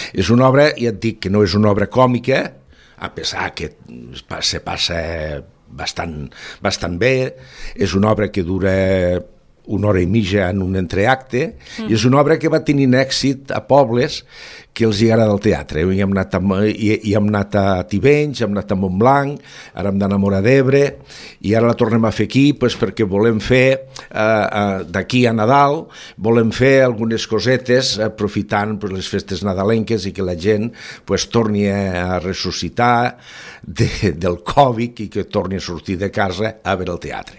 És una obra, ja et dic, que no és una obra còmica, a pesar que se passa bastant bé, és una obra que dura 1 hora i mitja en un entreacte, i és una obra que va tenint èxit a pobles que els hi agrada el teatre. Hi hem anat a Tivenys, hem anat a Montblanc, ara hem d'anar a Móra d'Ebre, i ara la tornem a fer aquí perquè volem fer, d'aquí a Nadal, volem fer algunes cosetes aprofitant les festes nadalenques i que la gent torni a ressuscitar del Covid i que torni a sortir de casa a veure el teatre.